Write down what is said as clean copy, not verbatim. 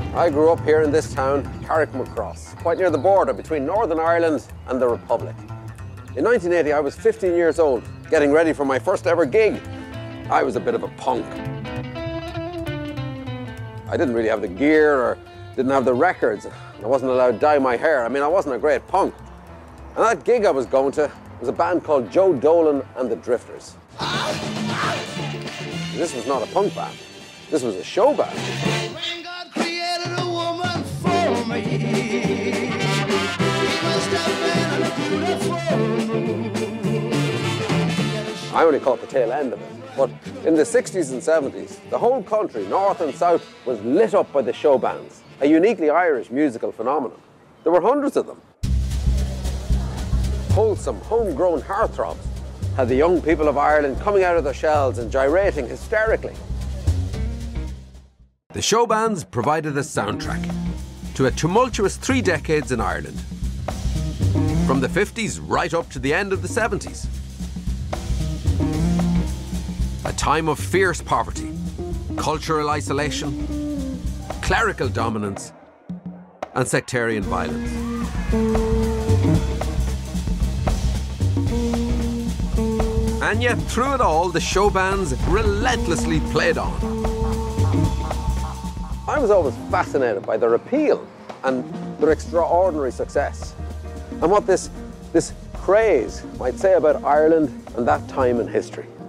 I grew up here in this town, Carrickmacross, quite near the border between Northern Ireland and the Republic. In 1980, I was 15 years old, getting ready for my first ever gig. I was a bit of a punk. I didn't really have the gear or didn't have the records. I wasn't allowed to dye my hair. I mean, I wasn't a great punk. And that gig I was going to was a band called Joe Dolan and the Drifters. This was not a punk band. This was a show band. When God created a woman for me, he must have been beautiful. I only caught the tail end of it. But in the 60s and 70s, the whole country, north and south, was lit up by the show bands, a uniquely Irish musical phenomenon. There were hundreds of them. Wholesome, homegrown heartthrobs had the young people of Ireland coming out of their shells and gyrating hysterically. The show bands provided a soundtrack to a tumultuous 3 decades in Ireland, from the 50s right up to the end of the 70s. A time of fierce poverty, cultural isolation, clerical dominance, and sectarian violence. And yet, through it all, the show bands relentlessly played on. I was always fascinated by their appeal and their extraordinary success, and what this craze might say about Ireland and that time in history.